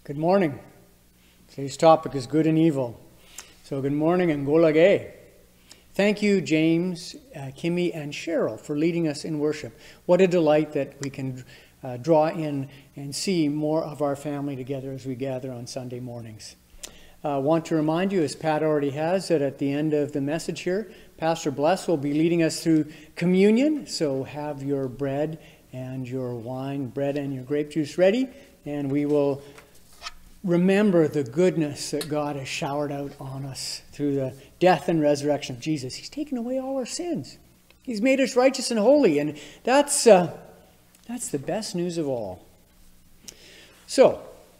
Good morning. Today's topic is good and evil. So good morning and golage. Thank you, James, Kimmy, and Cheryl for leading us in worship. What a delight that we can draw in and see more of our family together as we gather on Sunday mornings. I want to remind you, as Pat already has, that at the end of the message here, Pastor Bless will be leading us through communion. So have your bread and your wine, bread and your grape juice ready, and we will remember the goodness that God has showered out on us through the death and resurrection of Jesus. He's taken away all our sins. He's made us righteous and holy, and that's the best news of all. So,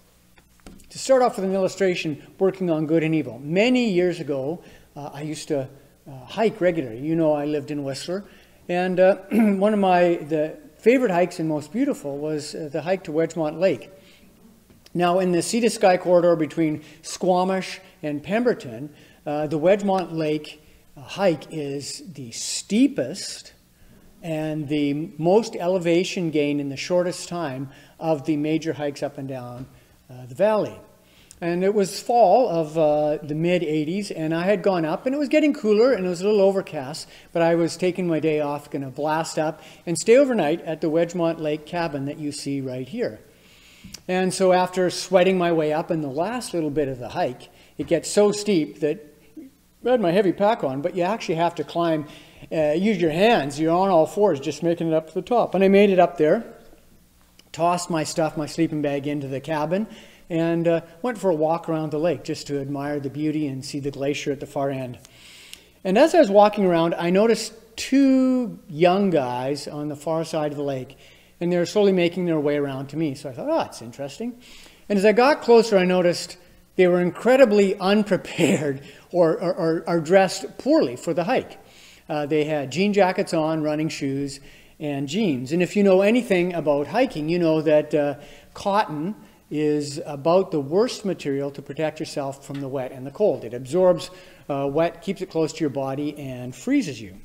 to start off with an illustration working on good and evil. Many years ago, I used to hike regularly. You know, I lived in Whistler, and one of the favorite hikes and most beautiful was the hike to Wedgemont Lake. Now, in the Sea to Sky corridor between Squamish and Pemberton, the Wedgemont Lake hike is the steepest and the most elevation gain in the shortest time of the major hikes up and down the valley. And it was fall of the mid-'80s, and I had gone up, and it was getting cooler, and it was a little overcast, but I was taking my day off, going to blast up and stay overnight at the Wedgemont Lake cabin that you see right here. And so after sweating my way up in the last little bit of the hike, it gets so steep that I had my heavy pack on, but you actually have to climb, use your hands. You're on all fours just making it up to the top. And I made it up there, tossed my stuff, my sleeping bag into the cabin, and went for a walk around the lake just to admire the beauty and see the glacier at the far end. And as I was walking around, I noticed two young guys on the far side of the lake, and they were slowly making their way around to me. So I thought, oh, that's interesting. And as I got closer, I noticed they were incredibly unprepared or dressed poorly for the hike. They had jean jackets on, running shoes, and jeans. And if you know anything about hiking, you know that cotton is about the worst material to protect yourself from the wet and the cold. It absorbs wet, keeps it close to your body, and freezes you.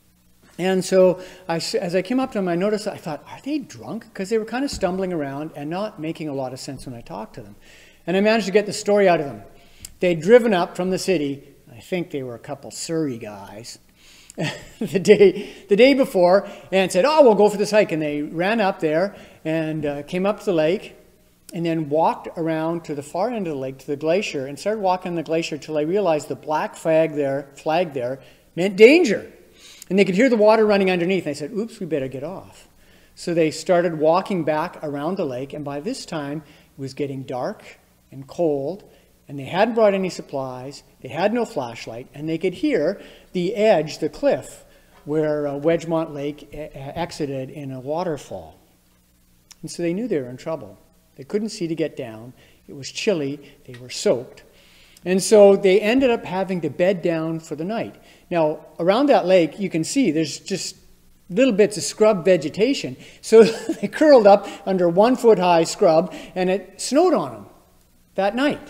And so as I came up to them, I noticed, I thought, are they drunk? Because they were kind of stumbling around and not making a lot of sense when I talked to them. And I managed to get the story out of them. They'd driven up from the city. I think they were a couple Surrey guys the day before, and said, oh, we'll go for this hike. And they ran up there and came up to the lake and then walked around to the far end of the lake, to the glacier, and started walking on the glacier until I realized the black flag there meant danger. And they could hear the water running underneath. And I said, oops, we better get off. So they started walking back around the lake. And by this time, it was getting dark and cold. And they hadn't brought any supplies. They had no flashlight. And they could hear the edge, the cliff, where Wedgemont Lake exited in a waterfall. And so they knew they were in trouble. They couldn't see to get down. It was chilly. They were soaked. And so they ended up having to bed down for the night. Now, around that lake, you can see there's just little bits of scrub vegetation. So they curled up under 1-foot-high scrub, and it snowed on them that night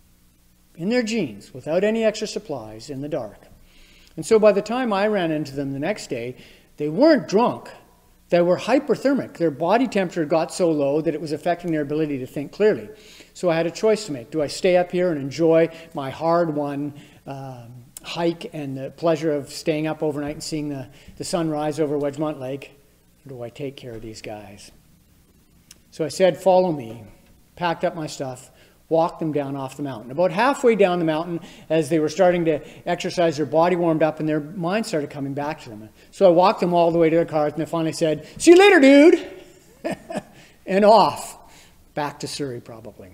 in their jeans without any extra supplies in the dark. And so by the time I ran into them the next day, they weren't drunk. They were hyperthermic. Their body temperature got so low that it was affecting their ability to think clearly. So I had a choice to make. Do I stay up here and enjoy my hard-won hike and the pleasure of staying up overnight and seeing the sun rise over Wedgemont Lake, or do I take care of these guys? So I said, follow me, packed up my stuff, walked them down off the mountain. About halfway down the mountain, as they were starting to exercise, their body warmed up and their mind started coming back to them. So I walked them all the way to their cars, and they finally said, see you later, dude, and off, back to Surrey probably.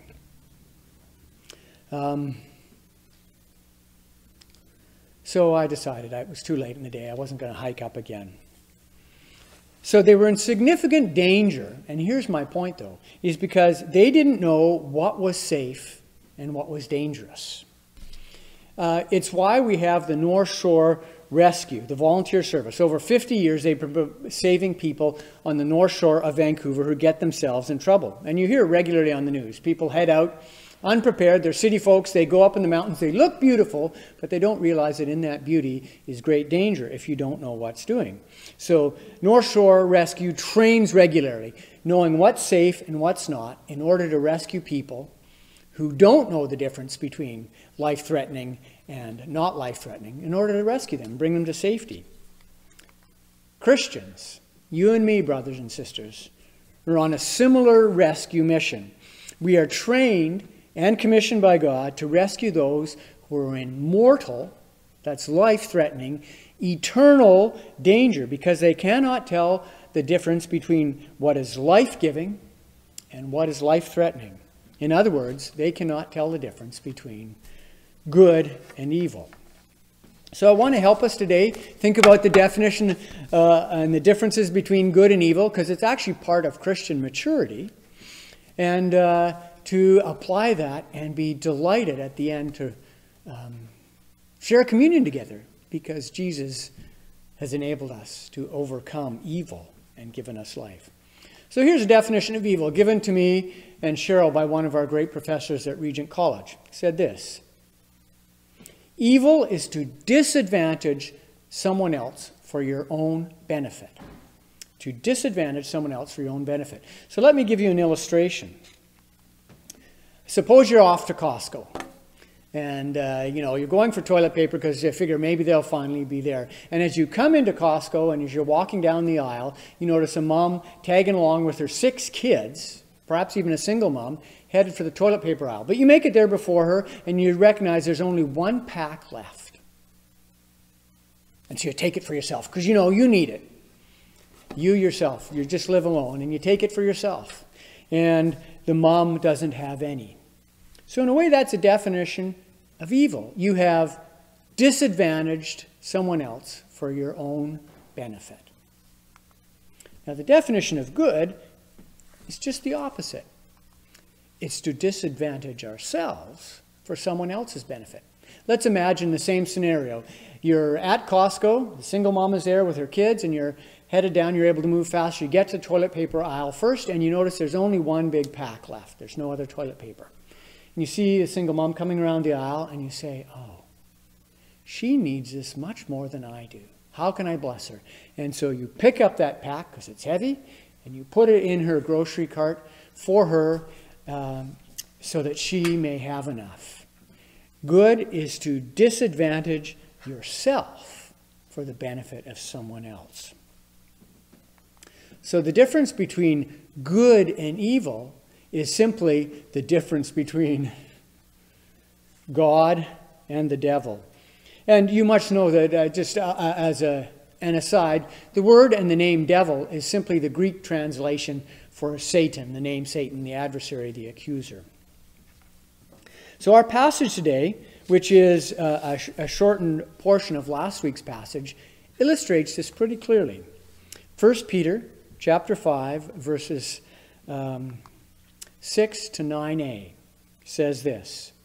So I decided it was too late in the day. I wasn't going to hike up again. So they were in significant danger. And here's my point, though, is because they didn't know what was safe and what was dangerous. It's why we have the North Shore Rescue, the volunteer service. Over 50 years, they've been saving people on the North Shore of Vancouver who get themselves in trouble. And you hear regularly on the news. People head out unprepared. They're city folks. They go up in the mountains. They look beautiful, but they don't realize that in that beauty is great danger if you don't know what's doing. So North Shore Rescue trains regularly, knowing what's safe and what's not, in order to rescue people who don't know the difference between life-threatening and not life-threatening in order to rescue them, bring them to safety. Christians, you and me, brothers and sisters, are on a similar rescue mission. We are trained and commissioned by God to rescue those who are in mortal, that's life-threatening, eternal danger, because they cannot tell the difference between what is life-giving and what is life-threatening. In other words, they cannot tell the difference between good and evil. So I want to help us today think about the definition and the differences between good and evil, because it's actually part of Christian maturity, and to apply that and be delighted at the end to share communion together, because Jesus has enabled us to overcome evil and given us life. So here's a definition of evil given to me and Cheryl by one of our great professors at Regent College. He said this: evil is to disadvantage someone else for your own benefit. To disadvantage someone else for your own benefit. So let me give you an illustration. Suppose you're off to Costco. And, you're going for toilet paper because you figure maybe they'll finally be there. And as you come into Costco and as you're walking down the aisle, you notice a mom tagging along with her 6 kids, perhaps even a single mom, headed for the toilet paper aisle. But you make it there before her and you recognize there's only 1 pack left. And so you take it for yourself because you need it. You yourself, you just live alone and you take it for yourself. And the mom doesn't have any. So in a way, that's a definition of evil. You have disadvantaged someone else for your own benefit. Now, the definition of good is just the opposite. It's to disadvantage ourselves for someone else's benefit. Let's imagine the same scenario. You're at Costco, the single mom is there with her kids, and you're headed down, you're able to move faster. You get to the toilet paper aisle first, and you notice there's only 1 big pack left. There's no other toilet paper. And you see a single mom coming around the aisle, and you say, oh, she needs this much more than I do. How can I bless her? And so you pick up that pack, because it's heavy, and you put it in her grocery cart for her so that she may have enough. Good is to disadvantage yourself for the benefit of someone else. So the difference between good and evil is simply the difference between God and the devil. And you must know that, as an aside, the word and the name devil is simply the Greek translation for Satan, the name Satan, the adversary, the accuser. So our passage today, which is a shortened portion of last week's passage, illustrates this pretty clearly. 1 Peter chapter 5, verses 6 to 9a says this: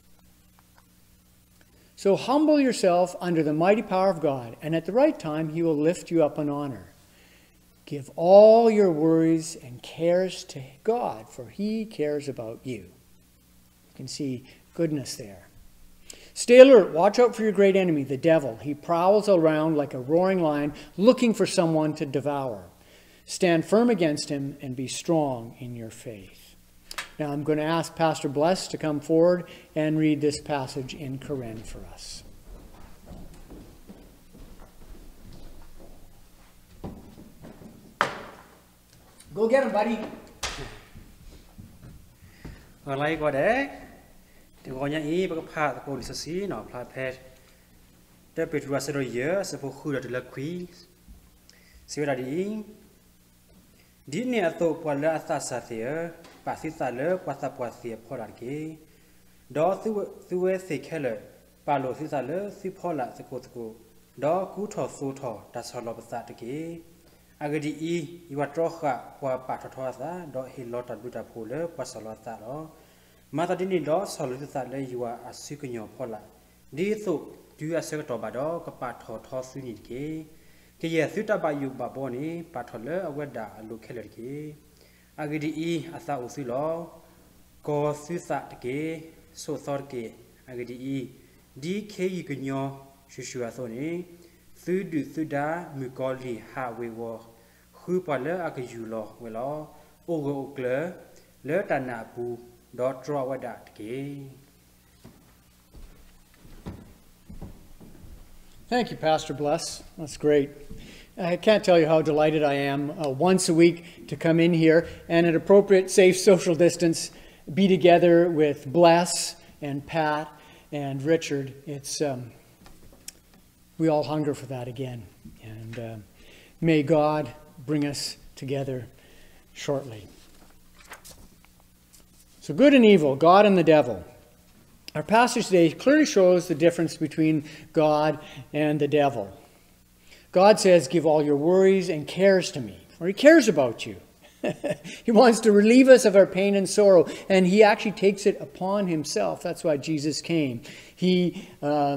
so humble yourself under the mighty power of God, and at the right time he will lift you up in honor. Give all your worries and cares to God, for he cares about you. You can see goodness there. Stay alert. Watch out for your great enemy, the devil. He prowls around like a roaring lion, looking for someone to devour. Stand firm against him and be strong in your faith. Now I'm going to ask Pastor Bless to come forward and read this passage in Karen for us. Go get him, buddy. Lại qua đấy, thì gọi nhà ý bác phá tao còn xí nó phá phê, để bị rùa sẽ rồi nhớ sẽ phụ khu được là quý, xíu là đi nè tổ quan là ta sát thiệt, bà sĩ ta lỡ qua ta qua thiệt phò đàn kia, đó thứ sẽ khé lỡ, bà lộ sĩ ta lỡ sĩ phò là sẽ cô, đó cú thọ số thọ đã sau lo bát sát kia. Agadi iwat roha wa patathoasa do hilota duta phule pasalata lo mata dini do soluta le yuwa asikunyo phola di su du asekato ba do ka patho tho suni ke ye suta ba yu ba boni pathole aweda alu kheler ke agadi asa usi lo ko susa ke so sor ke agadi di ke yikunyo shushua so ni Sudu suda mukoli ha wewo khu pa le akayu lo we lo ogo okle le tana bu Dot draw what that key. Thank you, Pastor Bless. That's great. I can't tell you how delighted I am once a week to come in here and at appropriate, safe social distance be together with Bless and Pat and Richard. It's we all hunger for that again. And may God bring us together shortly. So good and evil, God and the devil. Our passage today clearly shows the difference between God and the devil. God says, give all your worries and cares to me, or he cares about you. He wants to relieve us of our pain and sorrow, and he actually takes it upon himself. That's why Jesus came. He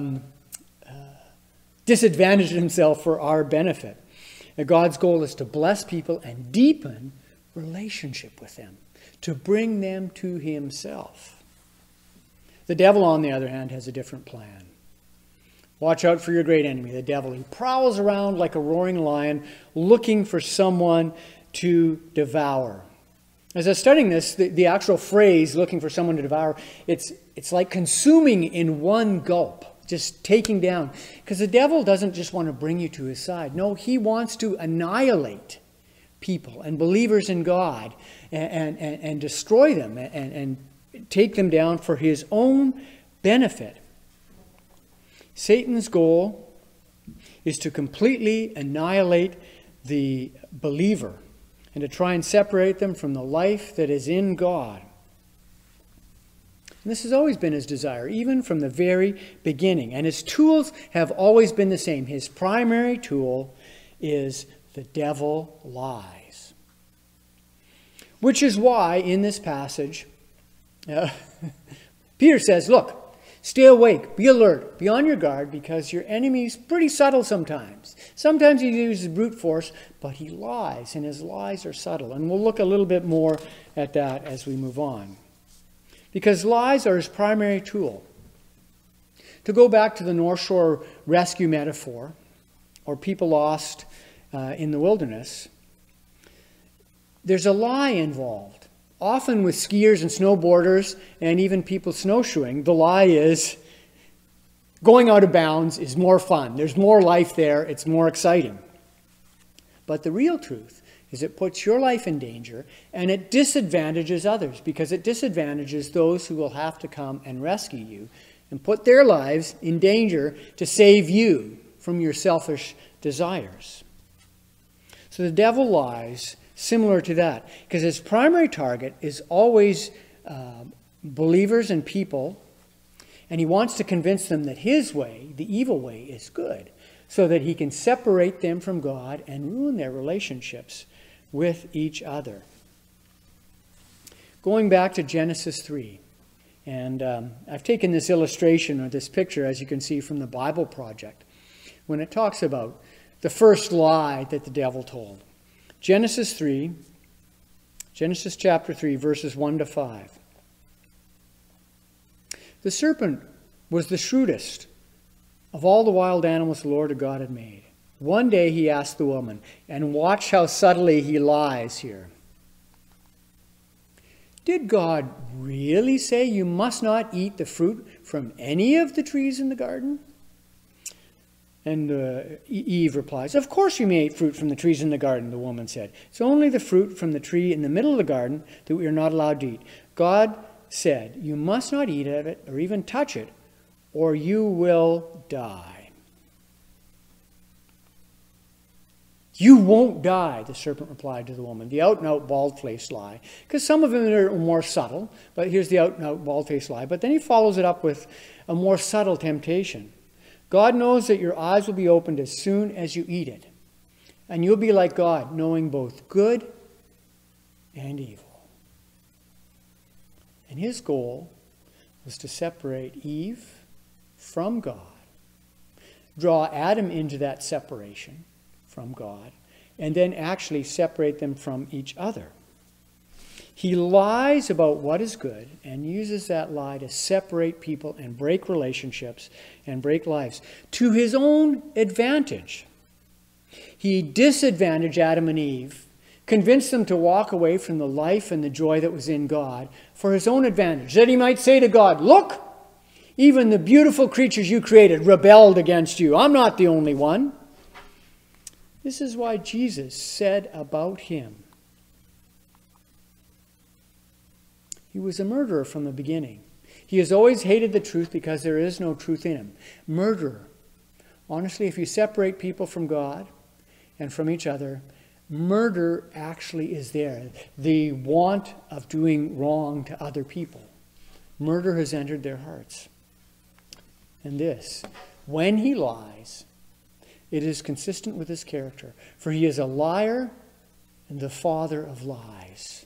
disadvantaged himself for our benefit. And God's goal is to bless people and deepen relationship with them, to bring them to himself. The devil, on the other hand, has a different plan. Watch out for your great enemy, the devil. He prowls around like a roaring lion, looking for someone to devour. As I was studying this, the actual phrase, looking for someone to devour, it's like consuming in one gulp, just taking down. Because the devil doesn't just want to bring you to his side. No, he wants to annihilate people and believers in God and destroy them and take them down for his own benefit. Satan's goal is to completely annihilate the believer and to try and separate them from the life that is in God. And this has always been his desire, even from the very beginning. And his tools have always been the same. His primary tool is the devil lies. Which is why in this passage, Peter says, look, stay awake, be alert, be on your guard, because your enemy's pretty subtle sometimes. Sometimes he uses brute force, but he lies, and his lies are subtle. And we'll look a little bit more at that as we move on. Because lies are his primary tool. To go back to the North Shore rescue metaphor, or people lost in the wilderness, there's a lie involved. Often with skiers and snowboarders and even people snowshoeing, the lie is going out of bounds is more fun. There's more life there. It's more exciting. But the real truth is it puts your life in danger and it disadvantages others, because it disadvantages those who will have to come and rescue you and put their lives in danger to save you from your selfish desires. So the devil lies similar to that, because his primary target is always believers and people, and he wants to convince them that his way, the evil way, is good, so that he can separate them from God and ruin their relationships with each other. Going back to Genesis 3, and I've taken this illustration or this picture, as you can see, from the Bible Project, when it talks about the first lie that the devil told. Genesis chapter 3, verses 1 to 5. The serpent was the shrewdest of all the wild animals the Lord God had made. One day he asked the woman, and watch how subtly he lies here. Did God really say you must not eat the fruit from any of the trees in the garden? And Eve replies, of course you may eat fruit from the trees in the garden, the woman said. It's only the fruit from the tree in the middle of the garden that we are not allowed to eat. God said, you must not eat of it or even touch it, or you will die. You won't die, the serpent replied to the woman, the out-and-out bald-faced lie. Because some of them are more subtle, but here's the out-and-out bald-faced lie. But then he follows it up with a more subtle temptation. God knows that your eyes will be opened as soon as you eat it, and you'll be like God, knowing both good and evil. And his goal was to separate Eve from God, draw Adam into that separation from God, and then actually separate them from each other. He lies about what is good and uses that lie to separate people and break relationships and break lives to his own advantage. He disadvantaged Adam and Eve convince them to walk away from the life and the joy that was in God for his own advantage, that he might say to God, look, even the beautiful creatures you created rebelled against you. I'm not the only one. This is why Jesus said about him, he was a murderer from the beginning. He has always hated the truth because there is no truth in him. Murderer. Honestly, if you separate people from God and from each other, murder actually is there. The want of doing wrong to other people. Murder has entered their hearts. And this, when he lies, it is consistent with his character. For he is a liar and the father of lies.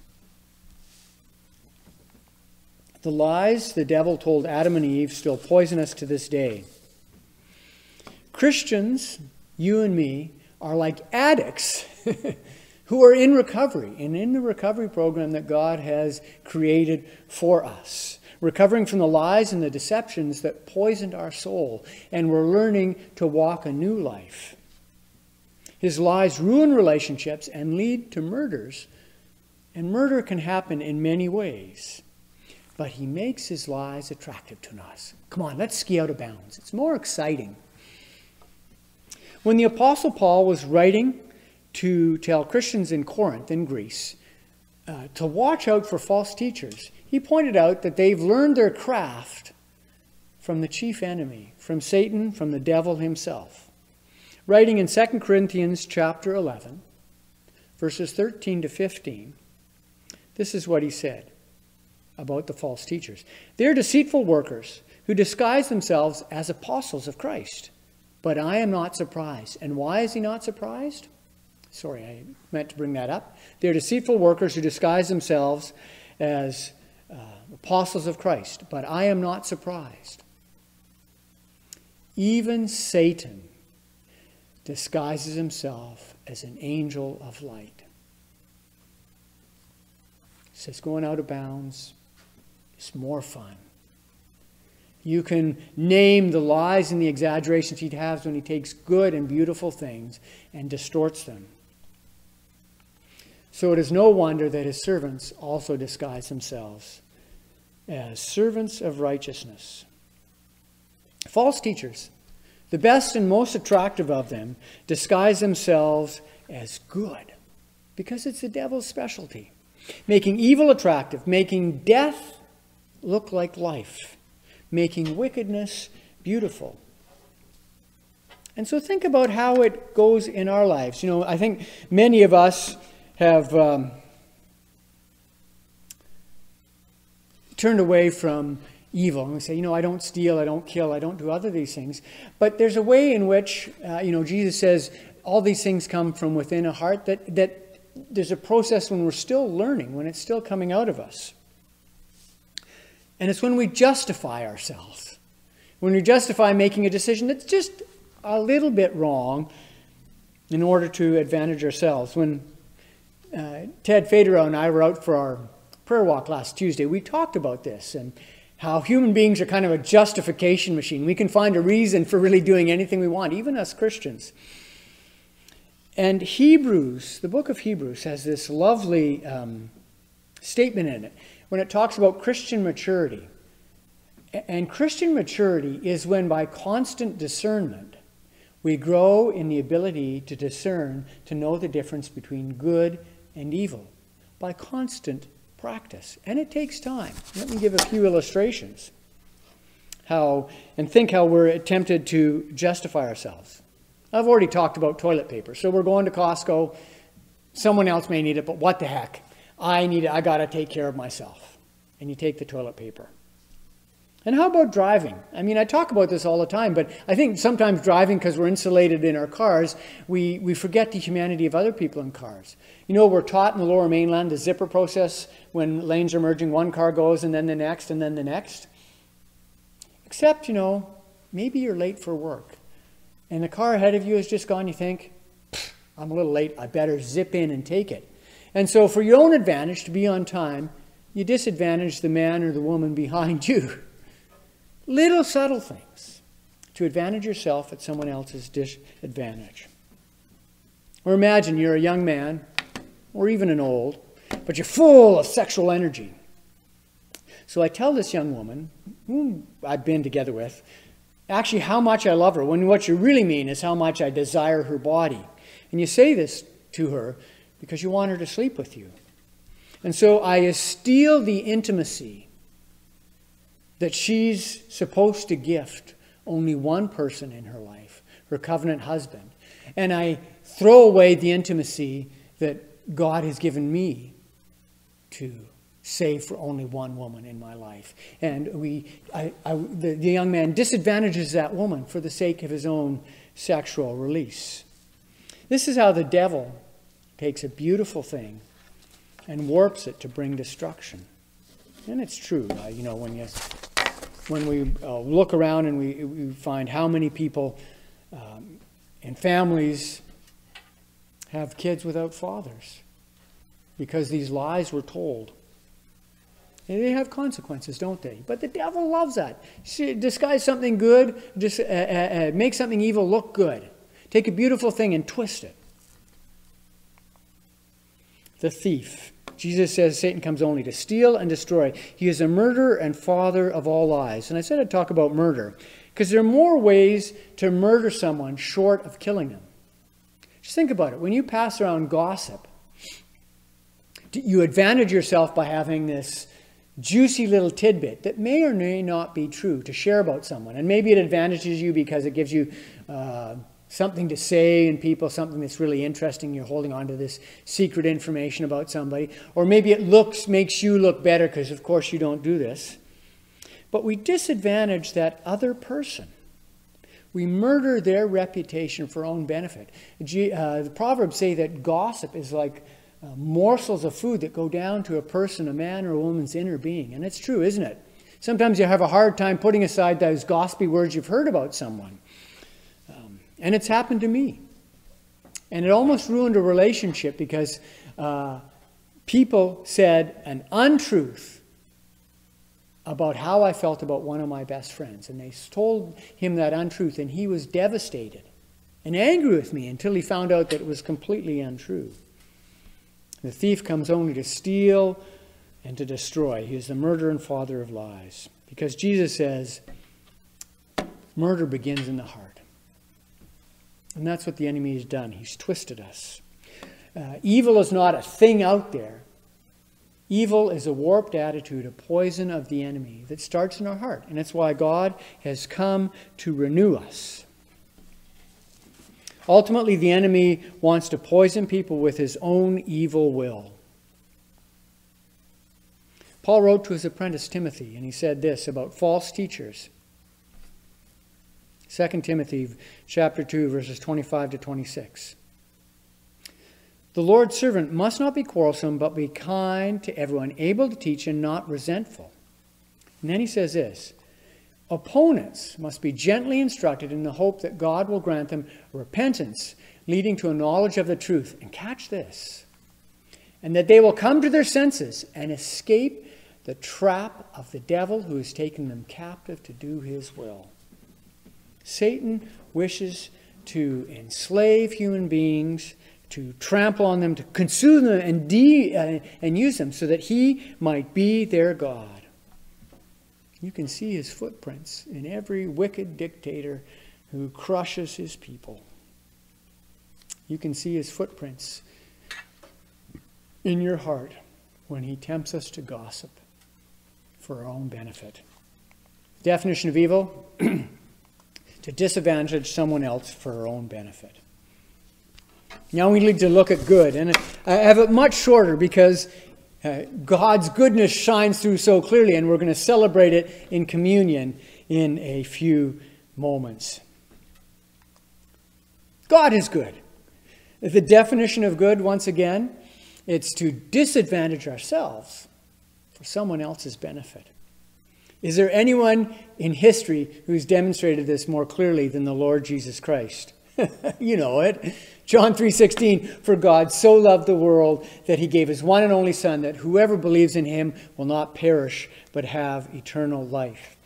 The lies the devil told Adam and Eve still poison us to this day. Christians, you and me, are like addicts who are in recovery and in the recovery program that God has created for us. Recovering from the lies and the deceptions that poisoned our soul, and we're learning to walk a new life. His lies ruin relationships and lead to murders, and murder can happen in many ways. But he makes his lies attractive to us. Come on, let's ski out of bounds. It's more exciting. When the Apostle Paul was writing to tell Christians in Corinth, in Greece, to watch out for false teachers, he pointed out that they've learned their craft from the chief enemy, from Satan, from the devil himself. Writing in 2 Corinthians chapter 11, verses 13 to 15, this is what he said about the false teachers. They're deceitful workers who disguise themselves as apostles of Christ. But I am not surprised. And why is he not surprised? Sorry, I meant to bring that up. They're deceitful workers who disguise themselves as apostles of Christ. But I am not surprised. Even Satan disguises himself as an angel of light. He says going out of bounds is more fun. You can name the lies and the exaggerations he has when he takes good and beautiful things and distorts them. So it is no wonder that his servants also disguise themselves as servants of righteousness. False teachers, the best and most attractive of them, disguise themselves as good because it's the devil's specialty. Making evil attractive, making death look like life, making wickedness beautiful. And so think about how it goes in our lives. You know, I think many of us have turned away from evil. And we say, you know, I don't steal, I don't kill, I don't do other these things. But there's a way in which, Jesus says all these things come from within a heart, that there's a process when we're still learning, when it's still coming out of us. And it's when we justify ourselves. When we justify making a decision that's just a little bit wrong in order to advantage ourselves. When Ted Federer and I were out for our prayer walk last Tuesday, we talked about this and how human beings are kind of a justification machine. We can find a reason for really doing anything we want, even us Christians. And Hebrews, the book of Hebrews, has this lovely statement in it when it talks about Christian maturity. And Christian maturity is when by constant discernment we grow in the ability to discern, to know the difference between good and evil by constant practice. And it takes time. Let me give a few illustrations. Think how we're tempted to justify ourselves. I've already talked about toilet paper. So we're going to Costco. Someone else may need it, but what the heck? I need it. I got to take care of myself. And you take the toilet paper. And how about driving? I mean, I talk about this all the time, but I think sometimes driving, because we're insulated in our cars, we forget the humanity of other people in cars. You know, we're taught in the Lower Mainland the zipper process. When lanes are merging, one car goes and then the next and then the next. Except, maybe you're late for work. And the car ahead of you has just gone, you think, I'm a little late, I better zip in and take it. And so for your own advantage, to be on time, you disadvantage the man or the woman behind you. Little subtle things to advantage yourself at someone else's disadvantage. Or imagine you're a young man or even an old, but you're full of sexual energy. So I tell this young woman, whom I've been together with, actually how much I love her, when what you really mean is how much I desire her body. And you say this to her because you want her to sleep with you. And so I steal the intimacy that she's supposed to gift only one person in her life, her covenant husband. And I throw away the intimacy that God has given me to save for only one woman in my life. And the young man disadvantages that woman for the sake of his own sexual release. This is how the devil takes a beautiful thing and warps it to bring destruction. And it's true, when we look around and we find how many people and families have kids without fathers because these lies were told. And they have consequences, don't they? But the devil loves that. Disguise something good, just make something evil look good. Take a beautiful thing and twist it. The thief. Jesus says Satan comes only to steal and destroy. He is a murderer and father of all lies. And I said I'd talk about murder because there are more ways to murder someone short of killing them. Just think about it. When you pass around gossip, you advantage yourself by having this juicy little tidbit that may or may not be true to share about someone. And maybe it advantages you because it gives you something to say in people, something that's really interesting. You're holding on to this secret information about somebody. Or maybe it makes you look better because, of course, you don't do this. But we disadvantage that other person. We murder their reputation for our own benefit. The Proverbs say that gossip is like morsels of food that go down to a person, a man or a woman's inner being. And it's true, isn't it? Sometimes you have a hard time putting aside those gossipy words you've heard about someone. And it's happened to me. And it almost ruined a relationship because people said an untruth about how I felt about one of my best friends. And they told him that untruth, and he was devastated and angry with me until he found out that it was completely untrue. The thief comes only to steal and to destroy. He is the murderer and father of lies. Because Jesus says, murder begins in the heart. And that's what the enemy has done. He's twisted us. Evil is not a thing out there. Evil is a warped attitude, a poison of the enemy that starts in our heart. And that's why God has come to renew us. Ultimately, the enemy wants to poison people with his own evil will. Paul wrote to his apprentice Timothy, and he said this about false teachers. 2 Timothy chapter 2, verses 25 to 26. The Lord's servant must not be quarrelsome, but be kind to everyone, able to teach and not resentful. And then he says this, opponents must be gently instructed in the hope that God will grant them repentance, leading to a knowledge of the truth. And catch this, and that they will come to their senses and escape the trap of the devil who has taken them captive to do his will. Satan wishes to enslave human beings, to trample on them, to consume them and use them so that he might be their God. You can see his footprints in every wicked dictator who crushes his people. You can see his footprints in your heart when he tempts us to gossip for our own benefit. Definition of evil, to disadvantage someone else for our own benefit. Now we need to look at good, and I have it much shorter because God's goodness shines through so clearly, and we're going to celebrate it in communion in a few moments. God is good. The definition of good, once again, it's to disadvantage ourselves for someone else's benefit. Is there anyone in history who's demonstrated this more clearly than the Lord Jesus Christ? You know it. John 3:16, for God so loved the world that he gave his one and only Son, that whoever believes in him will not perish but have eternal life.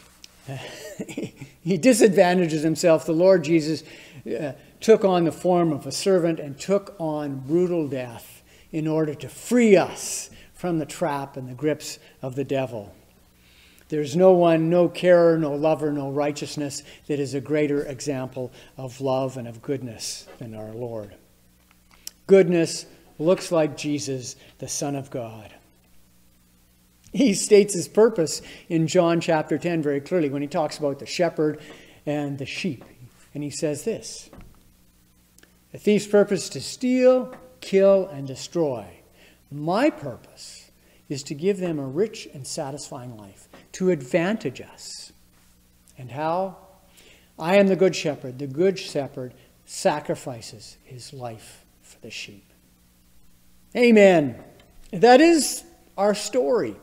He disadvantages himself. The Lord Jesus took on the form of a servant and took on brutal death in order to free us from the trap and the grips of the devil. There's no one, no carer, no lover, no righteousness that is a greater example of love and of goodness than our Lord. Goodness looks like Jesus, the Son of God. He states his purpose in John chapter 10 very clearly when he talks about the shepherd and the sheep. And he says this: "The thief's purpose is to steal, kill, and destroy. My purpose is to give them a rich and satisfying life, to advantage us." And how? "I am the good shepherd. The good shepherd sacrifices his life for the sheep." Amen. That is our story.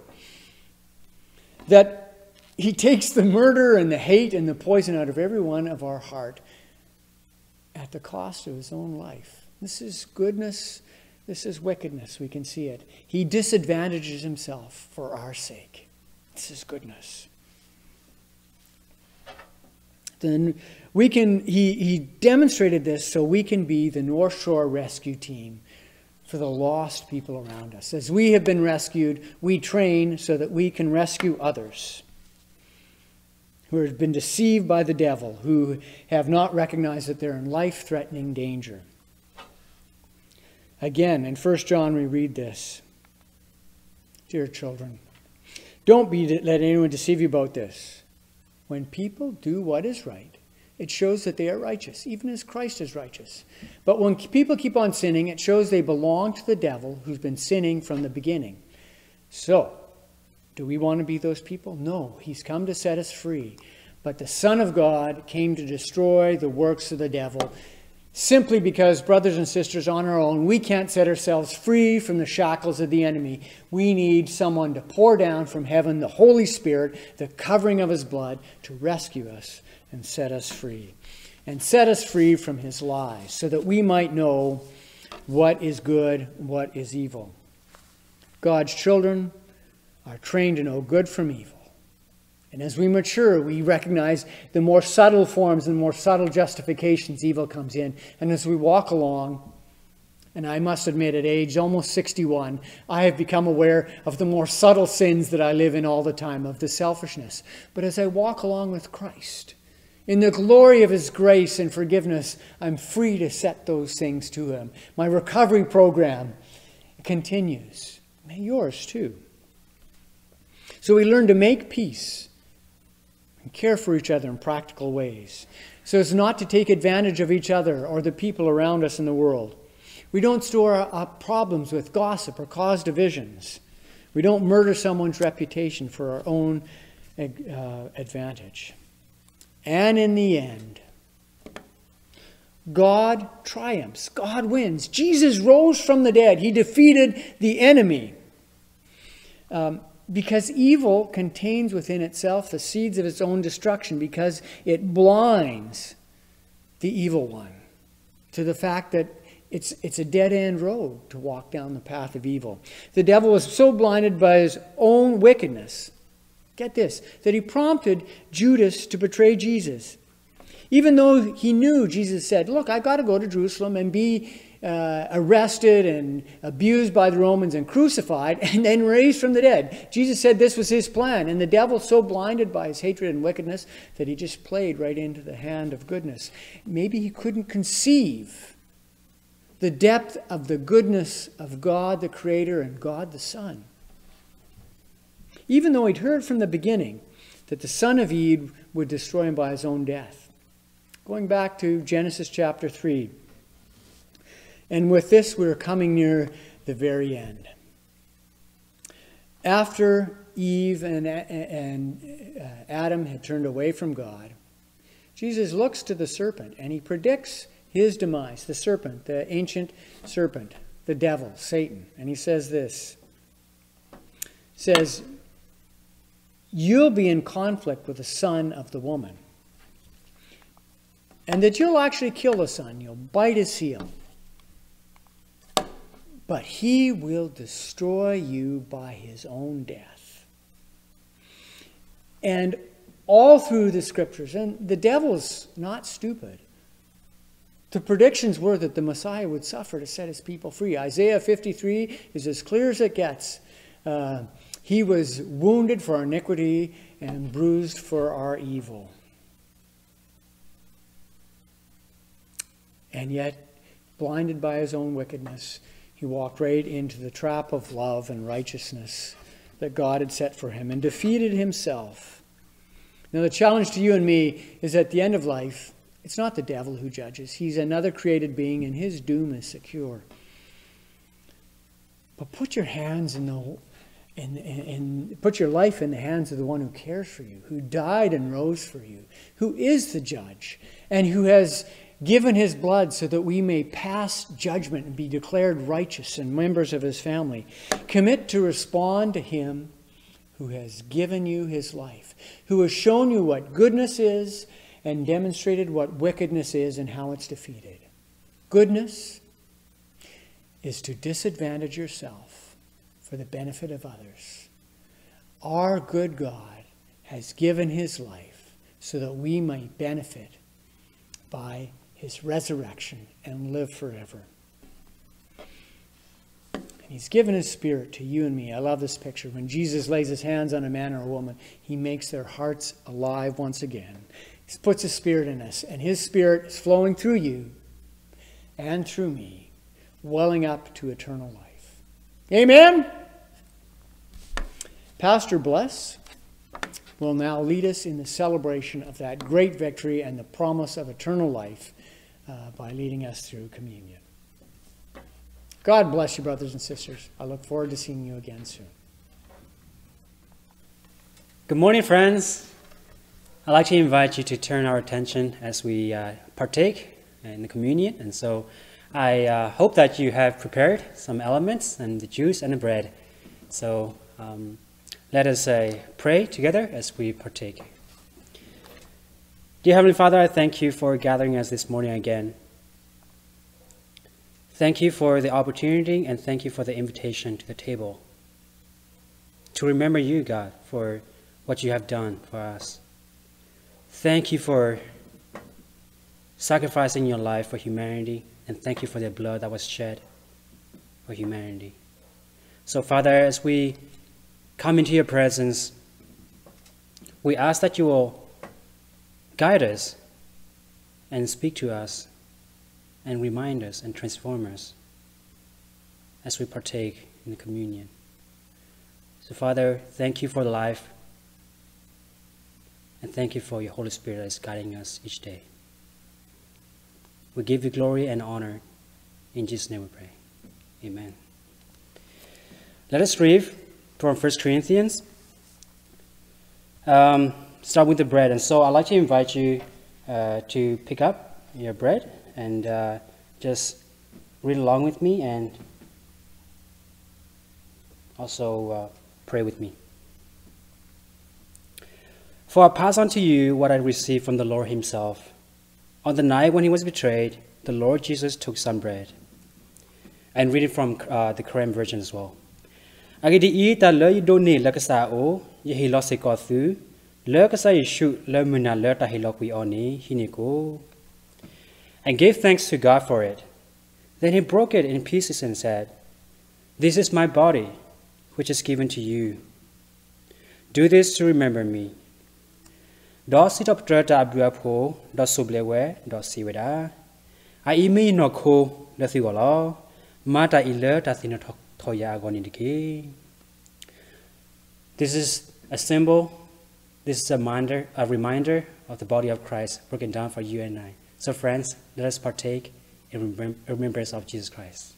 That he takes the murder and the hate and the poison out of every one of our heart at the cost of his own life. This is goodness. This is wickedness. We can see it. He disadvantages himself for our sake. This is goodness. Then he demonstrated this so we can be the North Shore Rescue Team for the lost people around us. As we have been rescued, we train so that we can rescue others who have been deceived by the devil, who have not recognized that they're in life-threatening danger. Again, in 1 John we read this: "Dear children, don't let anyone deceive you about this. When people do what is right, it shows that they are righteous, even as Christ is righteous. But when people keep on sinning, it shows they belong to the devil who's been sinning from the beginning." So, do we want to be those people? No, he's come to set us free. But the Son of God came to destroy the works of the devil, simply because, brothers and sisters, on our own, we can't set ourselves free from the shackles of the enemy. We need someone to pour down from heaven the Holy Spirit, the covering of his blood, to rescue us and set us free. And set us free from his lies, so that we might know what is good and what is evil. God's children are trained to know good from evil. And as we mature, we recognize the more subtle forms and more subtle justifications evil comes in. And as we walk along, and I must admit at age almost 61, I have become aware of the more subtle sins that I live in all the time, of the selfishness. But as I walk along with Christ, in the glory of his grace and forgiveness, I'm free to set those things to him. My recovery program continues. May yours too. So we learn to make peace and care for each other in practical ways, so as not to take advantage of each other or the people around us in the world. We don't store up problems with gossip or cause divisions. We don't murder someone's reputation for our own advantage. And in the end, God triumphs. God wins. Jesus rose from the dead. He defeated the enemy. Because evil contains within itself the seeds of its own destruction, because it blinds the evil one to the fact that it's a dead-end road to walk down the path of evil. The devil was so blinded by his own wickedness, get this, that he prompted Judas to betray Jesus. Even though he knew, Jesus said, "Look, I've got to go to Jerusalem and be arrested and abused by the Romans and crucified and then raised from the dead." Jesus said this was his plan. And the devil, so blinded by his hatred and wickedness, that he just played right into the hand of goodness. Maybe he couldn't conceive the depth of the goodness of God the Creator and God the Son. Even though he'd heard from the beginning that the son of Eve would destroy him by his own death. Going back to Genesis chapter 3. And with this, we're coming near the very end. After Eve and Adam had turned away from God, Jesus looks to the serpent and he predicts his demise. The serpent, the ancient serpent, the devil, Satan. And he says this. He says, "You'll be in conflict with the son of the woman. And that you'll actually kill the son. You'll bite his heel. But he will destroy you by his own death." And all through the scriptures, and the devil's not stupid. The predictions were that the Messiah would suffer to set his people free. Isaiah 53 is as clear as it gets. He was wounded for our iniquity and bruised for our evil. And yet, blinded by his own wickedness, he walked right into the trap of love and righteousness that God had set for him and defeated himself. Now, the challenge to you and me is at the end of life, it's not the devil who judges. He's another created being, and his doom is secure. But put your hands put your life in the hands of the one who cares for you, who died and rose for you, who is the judge, and who has given his blood so that we may pass judgment and be declared righteous and members of his family. Commit to respond to him who has given you his life, who has shown you what goodness is and demonstrated what wickedness is and how it's defeated. Goodness is to disadvantage yourself for the benefit of others. Our good God has given his life so that we may benefit by his resurrection and live forever. And he's given his Spirit to you and me. I love this picture. When Jesus lays his hands on a man or a woman, he makes their hearts alive once again. He puts his Spirit in us, and his Spirit is flowing through you and through me, welling up to eternal life. Amen? Pastor Bless will now lead us in the celebration of that great victory and the promise of eternal life by leading us through communion. God bless you, brothers and sisters. I look forward to seeing you again soon. Good morning, friends. I'd like to invite you to turn our attention as we partake in the communion. And so I hope that you have prepared some elements and the juice and the bread. So let us pray together as we partake. Dear Heavenly Father, I thank you for gathering us this morning again. Thank you for the opportunity and thank you for the invitation to the table. To remember you, God, for what you have done for us. Thank you for sacrificing your life for humanity, and thank you for the blood that was shed for humanity. So, Father, as we come into your presence, we ask that you will guide us and speak to us and remind us and transform us as we partake in the communion. So, Father, thank you for life, and thank you for your Holy Spirit that is guiding us each day. We give you glory and honor. In Jesus' name we pray. Amen. Let us read from 1 Corinthians. Start with the bread. And so I'd like to invite you to pick up your bread and just read along with me and also pray with me. For I pass on to you what I received from the Lord himself. On the night when he was betrayed, the Lord Jesus took some bread. And read it from the Korean version as well. Agidi ta le do ni la kasa o ye hi lo se ko thu le kasa yeshu le muna le ta hi lo kwi oni hiniko. And gave thanks to God for it. Then he broke it in pieces and said, "This is my body, which is given to you. Do this to remember me." Do sit up trata abdua pho do sublewe do siweda. I imi no ko le thigolo mata ile ta thina thoya agoni dike. This is a symbol, this is a reminder of the body of Christ broken down for you and I. So friends, let us partake in remembrance of Jesus Christ.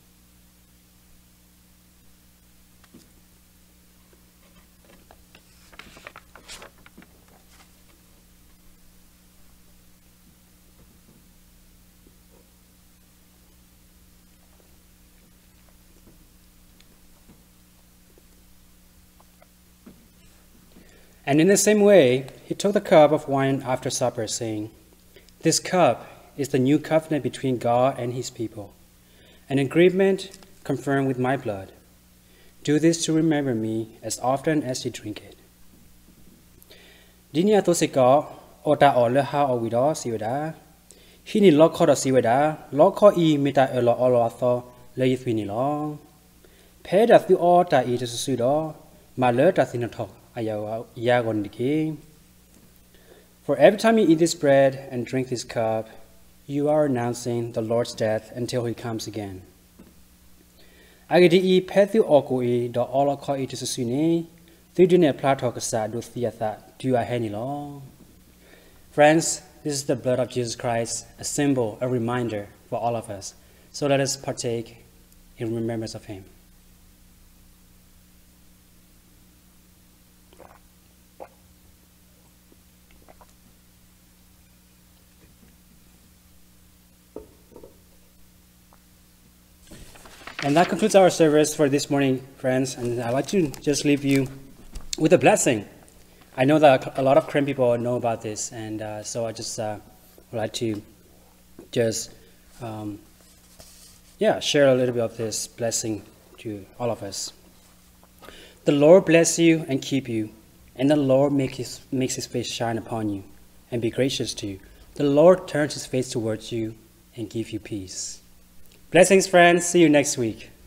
And in the same way, he took the cup of wine after supper, saying, "This cup is the new covenant between God and his people, an agreement confirmed with my blood. Do this to remember me as often as you drink it." Dinia to sika ota ole ha o wido siwada He ni lock call the siweda, lock call e meta elo author, lay thwini long. Pay that you all that eat as a sudo, my lord that in a talk, yagon the king. For every time you eat this bread and drink this cup, you are announcing the Lord's death until he comes again. Agadi pethu okoi do all call it as a suni, they do not plato casad do theatha, do a henny long. Friends, this is the blood of Jesus Christ, a symbol, a reminder for all of us. So let us partake in remembrance of him. And that concludes our service for this morning, friends. And I'd like to just leave you with a blessing. I know that a lot of Korean people know about this, and so I just would like to just share a little bit of this blessing to all of us. The Lord bless you and keep you, and the Lord makes his face shine upon you and be gracious to you. The Lord turns his face towards you and give you peace. Blessings, friends. See you next week.